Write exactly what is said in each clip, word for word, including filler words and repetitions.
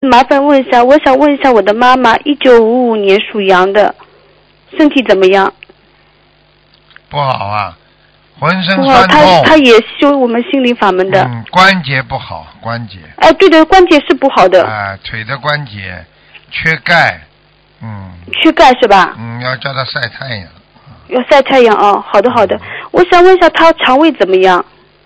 麻烦问一下，我想问一下我的妈妈，一九五五年属羊的，身体怎么样？ 不好啊，浑身不好， 酸痛。 她她也修我们心灵法门的。 嗯，关节不好，关节。 哎，对的，关节是不好的。 啊，腿的关节缺钙，嗯。 缺钙是吧？ 嗯，要叫她晒太阳。 要晒太阳哦，好的好的。我想问一下，她肠胃怎么样？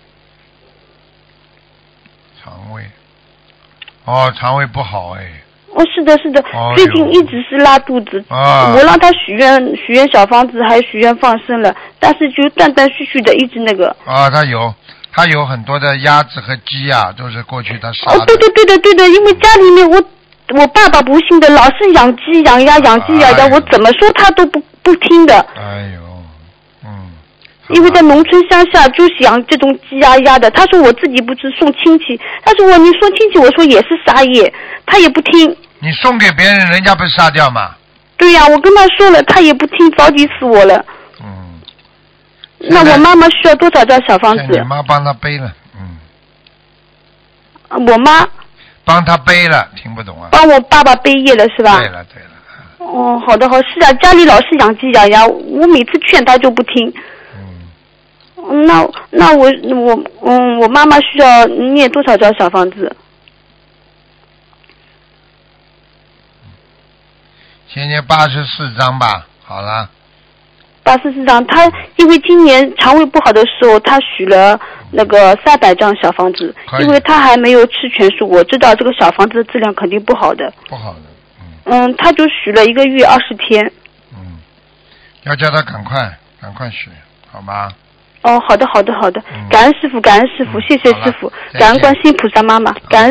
肠胃，哦，肠胃不好哎。 哦，是的，是的， 哦、 最近一直是拉肚子。 啊。 我让他许愿，许愿小房子，还许愿放生了，但是就断断续续的一直那个。 啊，他有，他有很多的鸭子和鸡啊，都是过去他杀的。 哦，对对对的对的，因为家里面我我爸爸不信的，老是养鸡养鸭养鸡养鸭，我怎么说他都不不听的。 哎呦，嗯。 因为在农村乡下就是养这种鸡鸭鸭的，他说我自己不吃送亲戚，他说我你送亲戚，我说也是杀业，他也不听。 你送给别人，人家不是杀掉吗？ 对呀、啊，我跟他说了，他也不听，着急死我了。 嗯。 那我妈妈需要多少张小房子？ 你妈帮他背了，嗯。 我妈。 帮他背了，听不懂啊？ 帮我爸爸背业了是吧？ 对了对了。 哦，好的好，是啊，家里老是养鸡养鸭，我每次劝他就不听。嗯。那那我我嗯，我妈妈需要念多少张小房子？ 先念八十四章吧，好了。 八十四张，他因为今年肠胃不好的时候，他许了那个三百张小房子，因为他还没有吃全素，我知道这个小房子的质量肯定不好的。 不好的。 嗯。嗯，他就许了一个月二十天。 嗯。要叫他赶快赶快许，好吗？ 哦，好的好的好的，感恩师傅感恩师傅，谢谢师傅，感恩观世音菩萨妈妈，感恩。